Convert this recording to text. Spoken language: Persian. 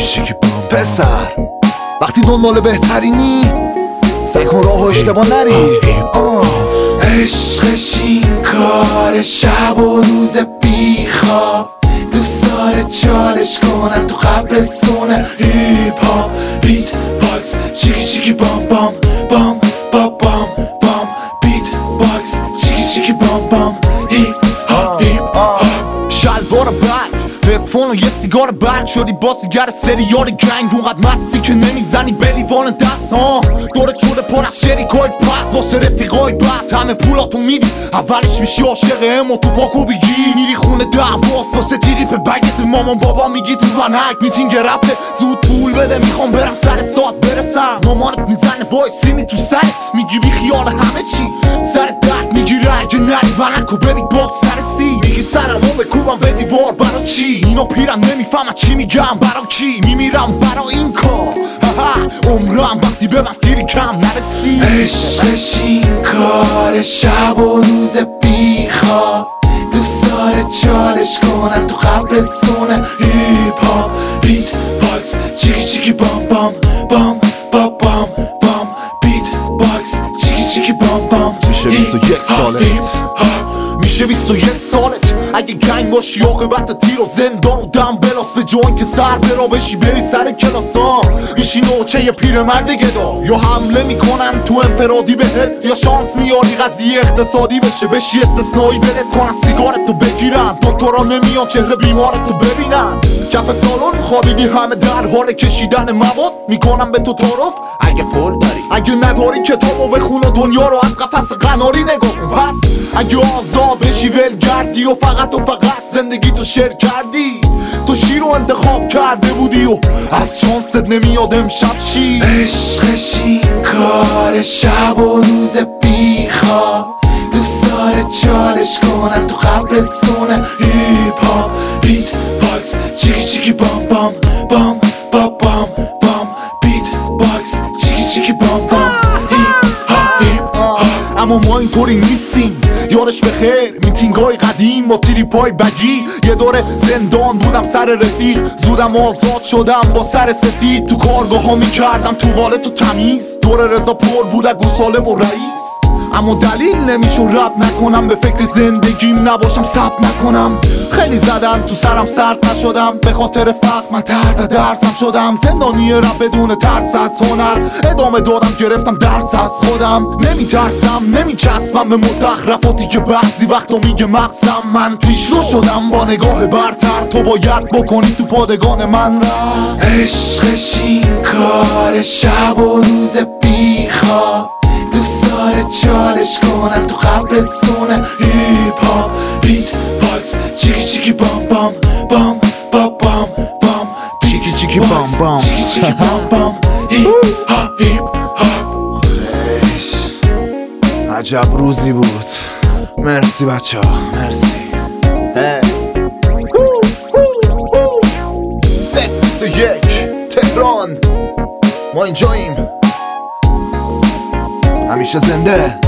پسر وقتی دنبال بهترینی سعی کن راه و اشتباه نری. عشقش این کار شب و روز بیخواب، دوست داره چالش کنن تو قبرستونه. هیپ هاپ بیت باکس چیکی چیکی بام بام بام بام بام بام. بیت باکس چیکی چیکی بام بام. هیپ هاپ هیپ هاپ. شلوار برگ هدفون و یه سیگار برگ شدی با سیگر سریال گنگ. اونقدر مستی که نمیزنی به لیوان دست ها. دورت شده پر از شریکای پس واسه رفیقای بد. همه پولاتو میدی اولش میشی عاشق امو تو پاکو بگی. میری خونه دعواست واسه تریپ بگت. مامان بابا میگی تو ونک میتینگ رفته زود پول بده میخوام برم سر ساعت برسم. مامانت میزنه بای سینی تو سرت میگی بی خیال همه چی. سر درد میگیره اگه نری ونکو ببین باکس سرسی. میگی سرمو بکوبم به دیوار برا چی. اینو پیرن نمیفهمن چی میگم برا کی. میمیرم برا این کار عمرم وقتی به من دیری کم نرسی. عشقش این کار شب و روز بیخواب، دوست داره چالش کنن تو قبرستونه. هیپ هاپ بیت باکس چیکی چیکی بام بام بام بام بام بام. بیت باکس چیکی چیکی بام بام. میشه 21 سالت میشه 21 سالت اگه گنگ باشی عاقبت تیر و زندان و دم بلاس. به جوان که سر برا بشی بری سر کلاس ها. میشی نوچه یه پیرمرد گدا. یا حمله میکنن تو انفرادی بهت یا شانس میاری قضیه اقتصادی بشه. بشی استثنایی برد کنن سیگارتو بگیرن. دکترا نمیان چهره بیمارتو ببینن. کف سالن خوابیدی همه در حال کشیدن مواد. میکنم به تو تعارف اگه پول داری. اگه نداری کتابو بخون و دنیا رو از قفس قناری نگاه کن. پس اگه آزاد بشی ولگردی و فقط زندگی تو شیر کردی. تو شیر رو انتخاب کرده بودی و از شانست نمیاد امشب شی. عشقش این کار شب و روز بیخواب، دوست داره چالش کنن تو قبرستونه. هیپ هاپ بیت باکس چیکی چیکی بام بام بام بام بام بام. بیت باکس چیکی چیکی بام بام. هیپ هاپ هیپ هاپ. اما ما اینطوری نیستیم یارش بخیر. میتینگای قدیم با تریپای بگی. یه دوره زندان بودم سر رفیق. زودم آزاد شدم با سر سفید. تو کارگاه ها میکردم توالت و تمیز. دور رضا پر بود گوساله و رئیس. اما دلیل نمیشه رب نکنم. به فکر زندگیم نباشم ثبت نکنم. خیلی زدن تو سرم سرد نشدم. به خاطر فقر من تحت درسم شدم. زندانی رب بدون ترس از هنر ادامه دادم. گرفتم درس از خودم. نمیترسم نمیچسبم به مزخرفاتی که بعضی وقتا میگه مغزم. من پیش رو شدم با نگاه برتر. تو باید بکنی تو پادگان من را. عشقش این کار شب و روز بیخواب، دوست داره چالش کنن تو قبرستونه. هیپ هاپ بیت باکس چیکی چیکی بام بام بام بام بام بام. چیکی چیکی بام بام چیکی چیکی بام بام. هیپ هاپ هیپ هاپ. عجب روزی بود. مرسی بچه ها مرسی. 1 تهران ما اینجاییم همیشه زنده.